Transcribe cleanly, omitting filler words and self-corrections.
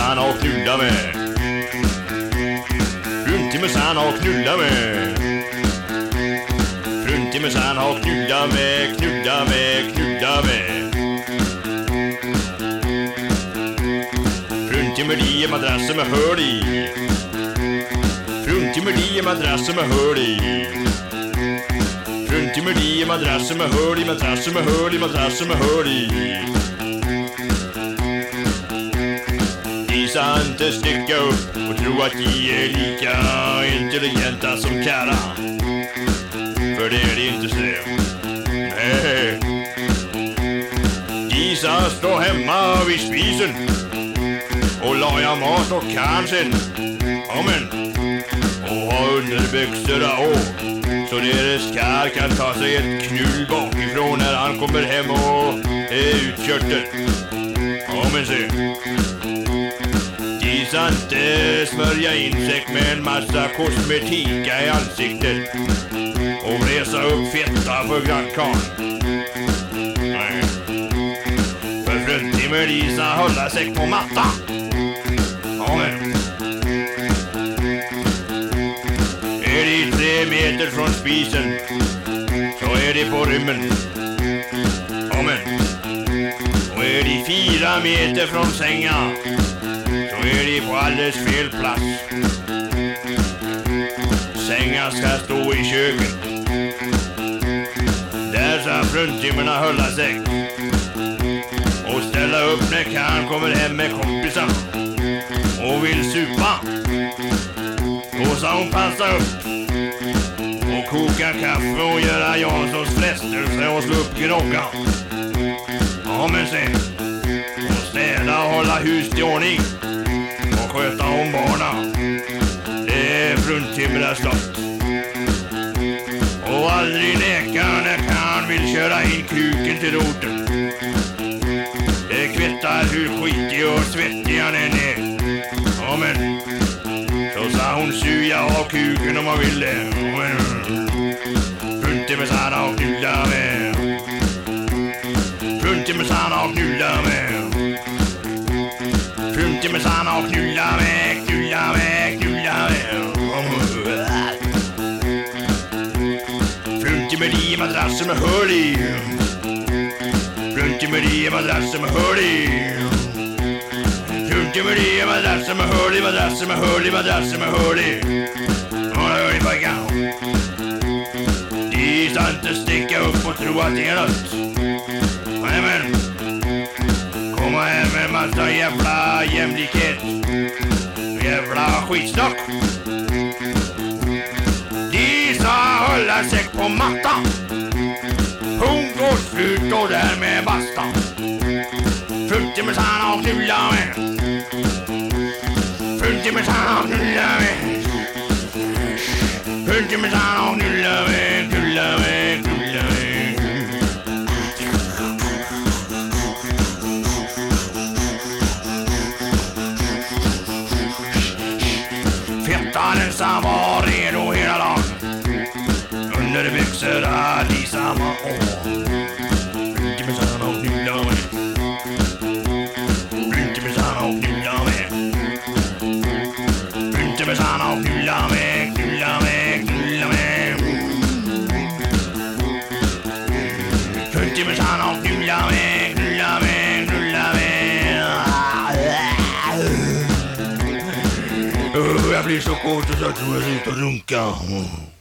Fruntimmersan och knulla med. Fruntimmersan och knulla med. Fruntimmersan och knulla med, knulla med, knulla med. Fruntimmerdi är madrassen med hörd i. Fruntimmerdi är madrassen med hörd i. Fruntimmerdi är madrassen med hörd i, madrassen med hörd i, madrassen med hörd i. De ska inte sticka upp och tro att de är lika intelligenta som Kara. För det är det inte så. Nej. De ska stå hemma vid spisen och laga mat och kansen. Amen. Och ha underbyxorna och så deras kar kan ta sig ett knull bakifrån när han kommer hem och är utkörd. Amen, se. De ska inte smörja in sig med en massa kosmetika i ansiktet och resa upp fetta för grannkarn. Nej. För fruntimmer de ska hålla sig på mattan. Amen. Är de 3 meter från spisen så är de på rymmen. Amen. Och är de 4 meter från sängen så är de på alldeles fel plats. Sängen ska stå i köket. Där ska fruntimmerna hålla sig och ställa upp när Karl kommer hem med kompisar och vill supa. Då ska hon passa upp och koka kaffe och göra Janssons frestelse och slå upp gnocka. Ja, men sen och städa och hålla hus i ordning och sköta om barna. Det är fruntimmernas slott. Och aldrig neka när Karl vill köra in kuken till roten. Det kvittar hur skitig och svettig han än är. Ja, men så sa hon suga av kuken om man vill det. Fruntimmersan och knulla med. Fruntimmersan och knulla med. Fruntimmersan och knulla med, knulla med, knulla med. Fruntimmerdi madrassen med hörd i. Fruntimmerdi madrassen med hörd i. Fruntimmerdi madrassen med hörd i, madrassen med hörd i, madrassen med hörd i. Hörd i pojkar. De ska inte sticka upp och tro att det är något. Nämen. Komma här med en massa jävla jämlikhet. Jävla skitsnock. De ska hålla sig på mattan. Punkt och slut och därmed basta. Fruntimmersan och knulla med. Fruntimmersan och knulla med. Fruntimmersan och knulla med, knulla med, knulla med. Fettaren som var redo hela dagen. Underbyxor är i samma år. Fruntimmersan och knulla med. Fruntimmersan och knulla med. Fruntimmersan och knulla med, knulla med, knulla med. Fruntimmersan och knulla med, knulla med, knulla med. Jag blir så kort och så tror jag att jag runka.